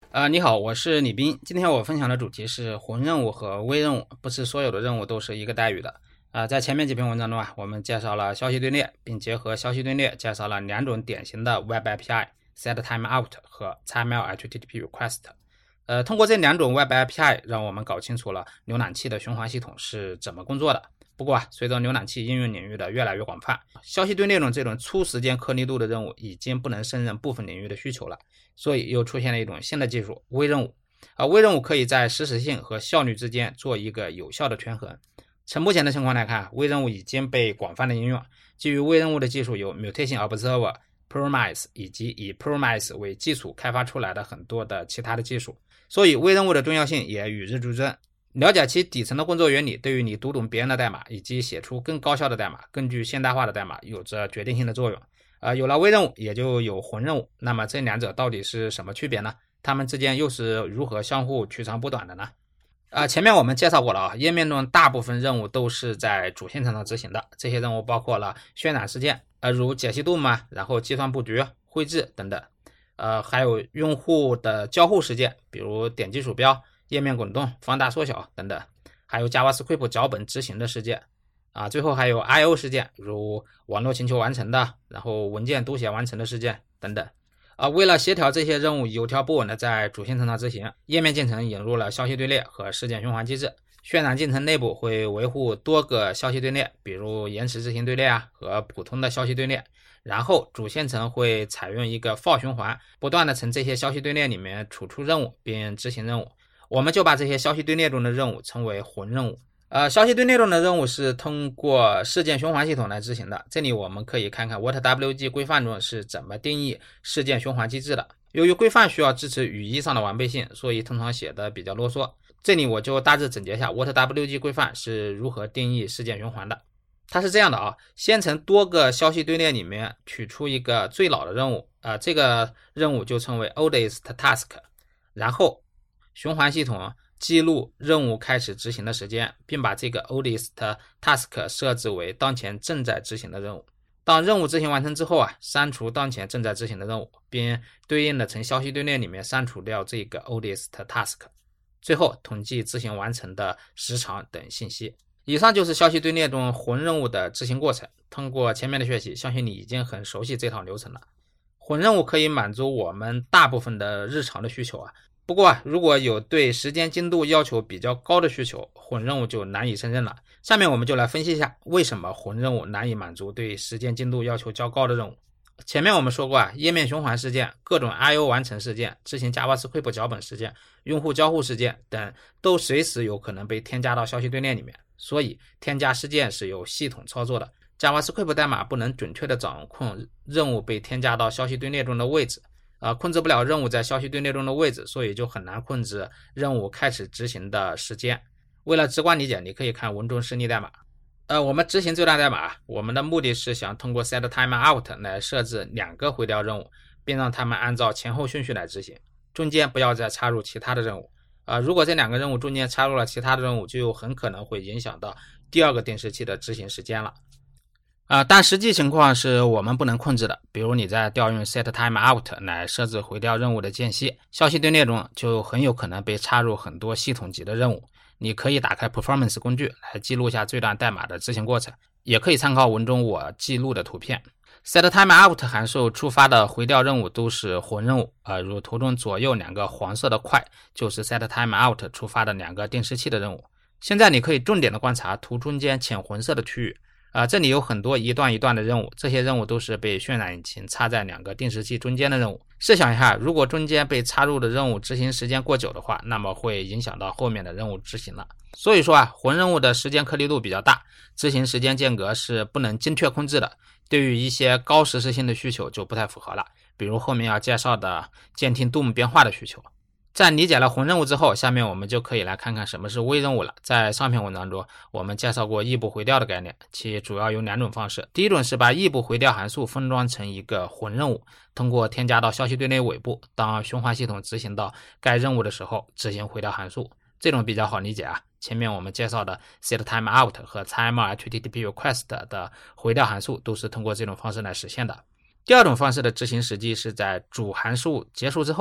你好，我是李斌。今天我分享的主题是魂任务和微任务，不是所有的任务都是一个待遇的。在前面几篇文章中我们介绍了消息队列，并结合消息队列介绍了两种典型的 Web API：Set Timeout 和 XML HTTP Request。通过这两种 Web API， 让我们搞清楚了浏览器的循环系统是怎么工作的。不过随着浏览器应用领域的越来越广泛，消息队列中这种粗时间颗粒度的任务已经不能胜任部分领域的需求了，所以又出现了一种新的技术——微任务。微任务可以在实时性和效率之间做一个有效的权衡。从目前的情况来看，微任务已经被广泛的应用。基于微任务的技术有 Mutation Observer、Promise 以及以 Promise 为基础开发出来的很多的其他的技术，所以微任务的重要性也与日俱增。了解其底层的工作原理，对于你读懂别人的代码以及写出更高效的代码、更具现代化的代码有着决定性的作用。有了微任务，也就有魂任务。那么这两者到底是什么区别呢？它们之间又是如何相互取长补短的呢？前面我们介绍过了页面中大部分任务都是在主线层上执行的。这些任务包括了渲染事件，如解析度嘛，然后计算布局、绘制等等。还有用户的交互事件，比如点击鼠标、页面滚动、放大缩小等等，还有 JavaScript 脚本执行的事件最后还有 I/O 事件，如网络请求完成的，然后文件读写完成的事件等等。为了协调这些任务有条不紊的在主线层上执行，页面进程引入了消息队列和事件循环机制。渲染进程内部会维护多个消息队列，比如延迟执行队列和普通的消息队列。然后主线程会采用一个 for 循环，不断的从这些消息队列里面储出任务并执行任务。我们就把这些消息队列中的任务称为魂任务。消息队列中的任务是通过事件循环系统来执行的。这里我们可以看看 WhatWG 规范中是怎么定义事件循环机制的。由于规范需要支持语义上的完备性，所以通常写的比较啰嗦。这里我就大致总结一下 WhatWG 规范是如何定义事件循环的。它是这样的先从多个消息队列里面取出一个最老的任务，这个任务就称为 oldest task， 然后循环系统记录任务开始执行的时间，并把这个 oldest task 设置为当前正在执行的任务。当任务执行完成之后删除当前正在执行的任务，并对应的从消息队列里面删除掉这个 oldest task， 最后统计执行完成的时长等信息。以上就是消息队列中魂任务的执行过程。通过前面的学习，相信你已经很熟悉这套流程了。魂任务可以满足我们大部分的日常的需求不过如果有对时间精度要求比较高的需求，魂任务就难以胜任了。下面我们就来分析一下为什么魂任务难以满足对时间精度要求较高的任务。前面我们说过页面循环事件、各种 I/O 完成事件、执行 JavaScript 脚本事件、用户交互事件等都随时有可能被添加到消息队列里面，所以添加事件是由系统操作的。JavaScript 代码不能准确的掌控任务被添加到消息队列中的位置，控制不了任务在消息队列中的位置，所以就很难控制任务开始执行的时间。为了直观理解，你可以看文中示例代码。我们执行这段代码，我们的目的是想通过 set timeout 来设置两个回调任务，并让它们按照前后顺序来执行，中间不要再插入其他的任务。如果这两个任务中间插入了其他的任务，就很可能会影响到第二个定时器的执行时间了。但实际情况是我们不能控制的，比如你在调用 set timeout 来设置回调任务的间隙，消息队列中就很有可能被插入很多系统级的任务。你可以打开 Performance 工具来记录一下这段代码的执行过程，也可以参考文中我记录的图片。set timeout 函数触发的回调任务都是魂任务，如图中左右两个黄色的块就是 set timeout 触发的两个定时器的任务。现在你可以重点的观察图中间浅红色的区域，这里有很多一段一段的任务，这些任务都是被渲染引擎插在两个定时器中间的任务。试想一下，如果中间被插入的任务执行时间过久的话，那么会影响到后面的任务执行了。所以说魂任务的时间颗粒度比较大，执行时间间隔是不能精确控制的，对于一些高实时性的需求就不太符合了，比如后面要介绍的监听 DOM 变化的需求。在理解了魂任务之后，下面我们就可以来看看什么是微任务了。在上篇文章中，我们介绍过异步回调的概念，其主要有两种方式。第一种是把异步回调函数封装成一个魂任务，通过添加到消息队列尾部，当循环系统执行到该任务的时候，执行回调函数。这种比较好理解前面我们介绍的 set timeout 和 XML HTTP Request 的回调函数都是通过这种方式来实现的。第二种方式的执行时机是在主函数结束之后，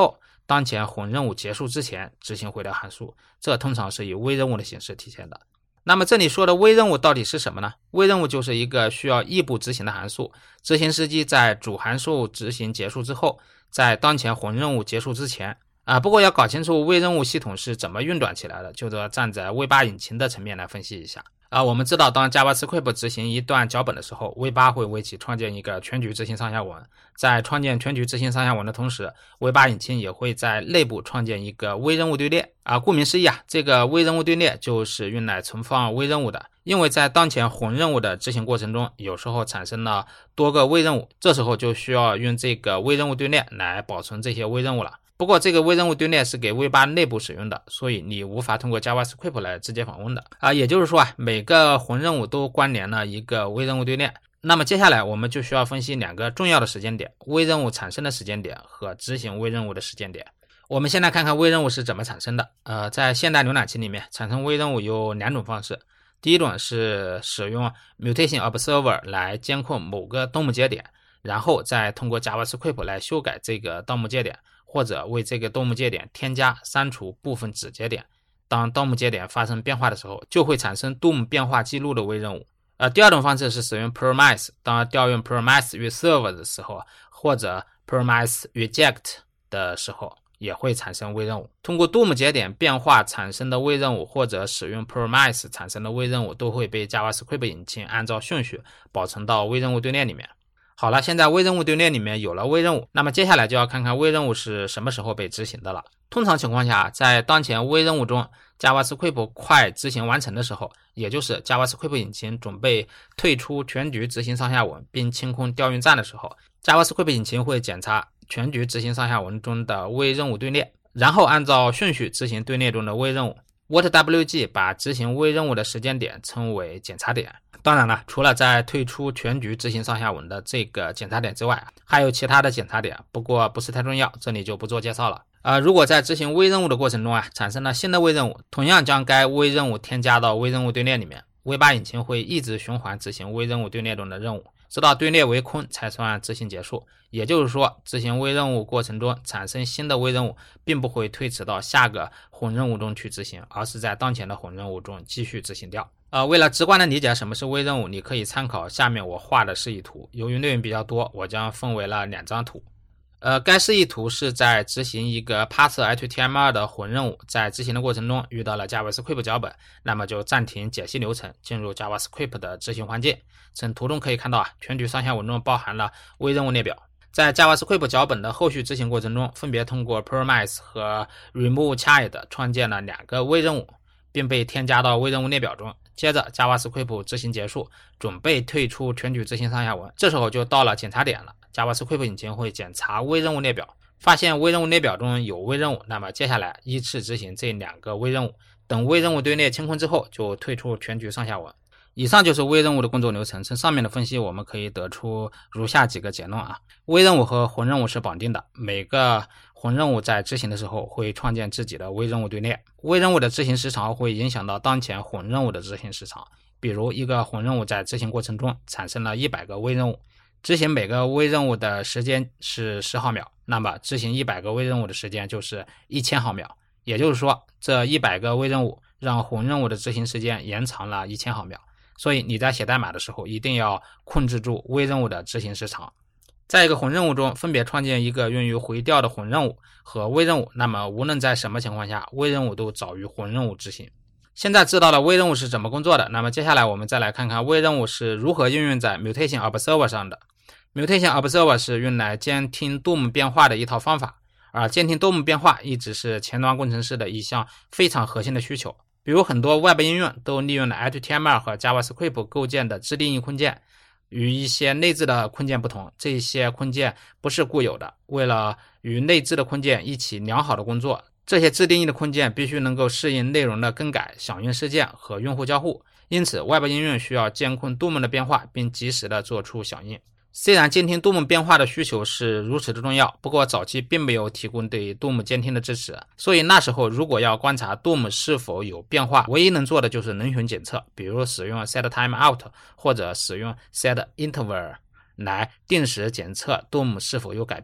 当前魂任务结束之前执行回调函数，这通常是以微任务的形式体现的。那么这里说的微任务到底是什么呢？微任务就是一个需要异步执行的函数，执行时机在主函数执行结束之后，在当前魂任务结束之前。不过要搞清楚微任务系统是怎么运转起来的，就得站在 V8 引擎的层面来分析一下。我们知道当 JavaScript 执行一段脚本的时候， V8 会为其创建一个全局执行上下文，在创建全局执行上下文的同时， V8 引擎也会在内部创建一个微任务队列。顾名思义这个微任务队列就是用来存放微任务的。因为在当前魂任务的执行过程中，有时候产生了多个微任务，这时候就需要用这个微任务队列来保存这些微任务了。不过这个微任务队列是给 V8 内部使用的，所以你无法通过 JavaScript 来直接访问的。也就是说每个魂任务都关联了一个微任务队列。那么接下来我们就需要分析两个重要的时间点，微任务产生的时间点和执行微任务的时间点。我们先来看看微任务是怎么产生的。在现代浏览器里面产生微任务有两种方式。第一种是使用 Mutation Observer 来监控某个DOM节点，然后再通过 JavaScript 来修改这个DOM节点，或者为这个DOM节点添加删除部分子节点。当DOM节点发生变化的时候，就会产生 DOM 变化记录的微任务。第二种方式是使用 Promise， 当调用 Promise Reserve 的时候，或者 Promise Reject 的时候，也会产生微任务。通过 DOM 节点变化产生的微任务，或者使用 Promise 产生的微任务，都会被 JavaScript 引擎按照顺序保存到微任务队列里面。好了，现在微任务队列里面有了微任务，那么接下来就要看看微任务是什么时候被执行的了。通常情况下，在当前微任务中 JavaScript 快执行完成的时候，也就是 JavaScript 引擎准备退出全局执行上下文并清空调用站的时候， JavaScript 引擎会检查全局执行上下文中的微任务队列，然后按照顺序执行队列中的微任务。WhatWG 把执行微任务的时间点称为检查点。当然了，除了在退出全局执行上下文的这个检查点之外，还有其他的检查点，不过不是太重要，这里就不做介绍了。如果在执行微任务的过程中产生了新的微任务，同样将该微任务添加到微任务队列里面， V8 引擎会一直循环执行微任务队列中的任务，直到队列为空才算执行结束。也就是说，执行微任务过程中产生新的微任务，并不会推迟到下个魂任务中去执行，而是在当前的魂任务中继续执行掉。为了直观的理解什么是微任务，你可以参考下面我画的示意图。由于内容比较多，我将分为了两张图。该示意图是在执行一个 parse_html 的魂任务，在执行的过程中遇到了 JavaScript 脚本，那么就暂停解析流程，进入 JavaScript 的执行环境。从图中可以看到全局上下文中包含了微任务列表。在 JavaScript 脚本的后续执行过程中，分别通过 Promise 和 RemoveChild 创建了两个微任务，并被添加到微任务列表中。接着 JavaScript 执行结束，准备退出全局执行上下文，这时候就到了检查点了。JavaScript 引擎会检查微任务列表，发现微任务列表中有微任务，那么接下来依次执行这两个微任务，等微任务队列清空之后就退出全局上下文。以上就是微任务的工作流程。从上面的分析我们可以得出如下几个结论微任务和魂任务是绑定的，每个魂任务在执行的时候会创建自己的微任务队列，微任务的执行时长会影响到当前魂任务的执行时长。比如一个魂任务在执行过程中产生了100个微任务，执行每个微任务的时间是10毫秒，那么执行100个微任务的时间就是1000毫秒。也就是说，这100个微任务让魂任务的执行时间延长了1000毫秒。所以你在写代码的时候一定要控制住微任务的执行时长。在一个魂任务中分别创建一个用于回调的魂任务和微任务，那么无论在什么情况下，微任务都早于魂任务执行。现在知道了微任务是怎么工作的，那么接下来我们再来看看微任务是如何应用在 Mutation Observer 上的。Mutation Observer 是用来监听 DOM 变化的一套方法，而监听 DOM 变化一直是前端工程师的一项非常核心的需求。比如很多 Web 应用都利用了 HTML 和 JavaScript 构建的自定义框件，与一些内置的框件不同，这些框件不是固有的。为了与内置的框件一起良好的工作，这些自定义的框件必须能够适应内容的更改、响应事件和用户交互。因此 Web 应用需要监控 DOM 的变化并及时的做出响应。虽然监听 DOM 变化的需求是如此的重要，不过早期并没有提供对 DOM 监听的支持，所以那时候如果要观察 DOM 是否有变化，唯一能做的就是能循检测，比如使用 setTimeout 或者使用 setInterval 来定时检测 DOM 是否有改变。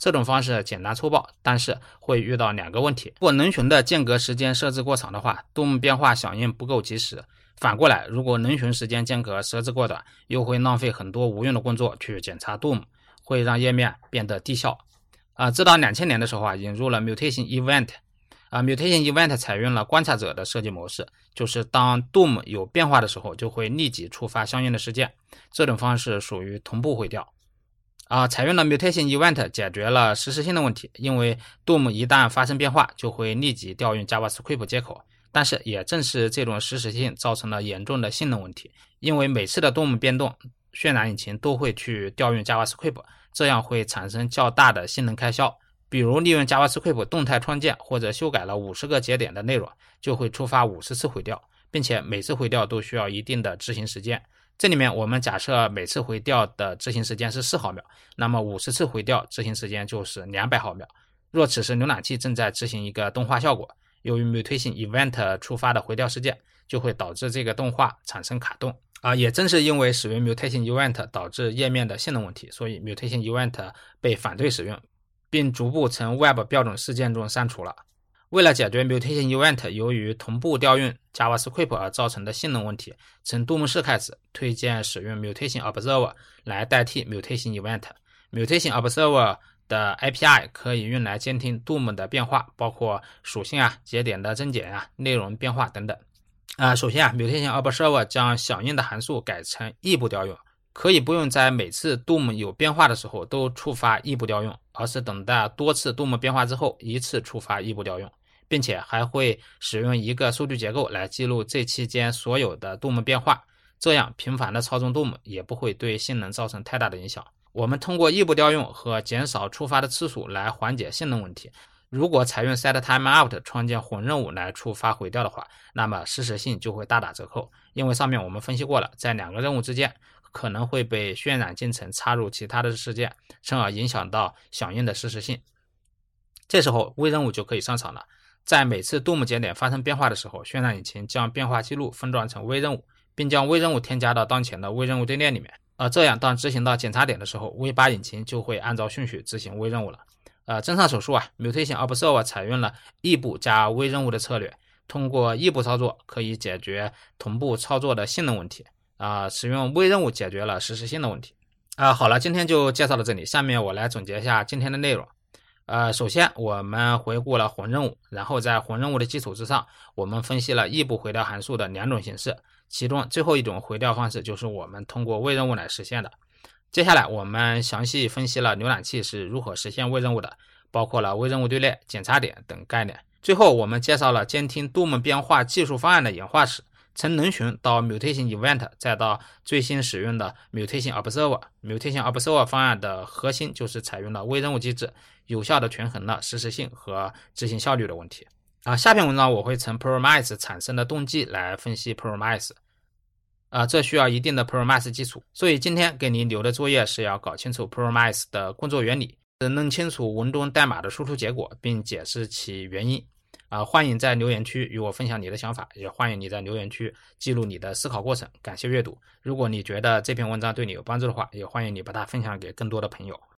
这种方式简单粗暴，但是会遇到2个问题。如果能循的间隔时间设置过长的话，DOM 变化响应不够及时。反过来，如果能循时间间隔设置过短，又会浪费很多无用的工作去检查 DOM， 会让页面变得低效。直到2000年的时候引入了 Mutation Event。Mutation Event 采用了观察者的设计模式，就是当 DOM 有变化的时候，就会立即触发相应的事件。这种方式属于同步毁掉。采用了 Mutation Event 解决了实时性的问题，因为 DOM 一旦发生变化，就会立即调用 JavaScript 接口。但是也正是这种实时性造成了严重的性能问题，因为每次的 DOM 变动，渲染引擎都会去调用 JavaScript， 这样会产生较大的性能开销。比如利用 JavaScript 动态创建或者修改了50个节点的内容，就会触发50次毁掉，并且每次毁掉都需要一定的执行时间。这里面我们假设每次回调的执行时间是4毫秒，那么50次回调执行时间就是200毫秒。若此时浏览器正在执行一个动画效果，由于 Mutation Event 触发的回调事件，就会导致这个动画产生卡顿。也正是因为使用 Mutation Event 导致页面的性能问题，所以 Mutation Event 被反对使用，并逐步从 Web 标准事件中删除了。为了解决 Mutation Event 由于同步调用 JavaScript 而造成的性能问题，从杜牧4开始推荐使用 Mutation Observer 来代替 Mutation Event。Mutation Observer 的 API 可以用来监听 DOM 的变化，包括属性节点的增减内容变化等等。首先Mutation Observer 将响应的函数改成异步调用，可以不用在每次 DOM 有变化的时候都触发异步调用，而是等待多次 DOM 变化之后一次触发异步调用，并且还会使用一个数据结构来记录这期间所有的 DOM 变化，这样频繁的操纵 DOM 也不会对性能造成太大的影响。我们通过异步调用和减少触发的次数来缓解性能问题。如果采用 setTimeout 创建混任务来触发毁掉的话，那么实时性就会大打折扣，因为上面我们分析过了，在2个任务之间可能会被渲染进程插入其他的事件，从而影响到响应的实时性。这时候微任务就可以上场了。在每次 DOM 节点发生变化的时候，渲染引擎将变化记录分段成微任务，并将微任务添加到当前的微任务队列里面。这样当执行到检查点的时候， V8 引擎就会按照顺序执行微任务了。综上所述Mutation Observer 采用了异步加微任务的策略，通过异步操作可以解决同步操作的性能问题，使用微任务解决了实时性的问题。好了，今天就介绍到这里，下面我来总结一下今天的内容。首先我们回顾了混任务，然后在混任务的基础之上，我们分析了异步回调函数的2种形式，其中最后一种回调方式就是我们通过微任务来实现的。接下来我们详细分析了浏览器是如何实现微任务的，包括了微任务队列、检查点等概念。最后我们介绍了监听 DOM 变化技术方案的演化史，从能循到 Mutation Event， 再到最新使用的 Mutation Observer。Mutation Observer 方案的核心就是采用了微任务机制，有效的权衡了实时性和执行效率的问题。下篇文章我会从 Promise 产生的动机来分析 Promise。这需要一定的 Promise 基础，所以今天给您留的作业是要搞清楚 Promise 的工作原理，弄清楚文中代码的输出结果，并解释其原因。欢迎在留言区与我分享你的想法，也欢迎你在留言区记录你的思考过程。感谢阅读。如果你觉得这篇文章对你有帮助的话，也欢迎你把它分享给更多的朋友。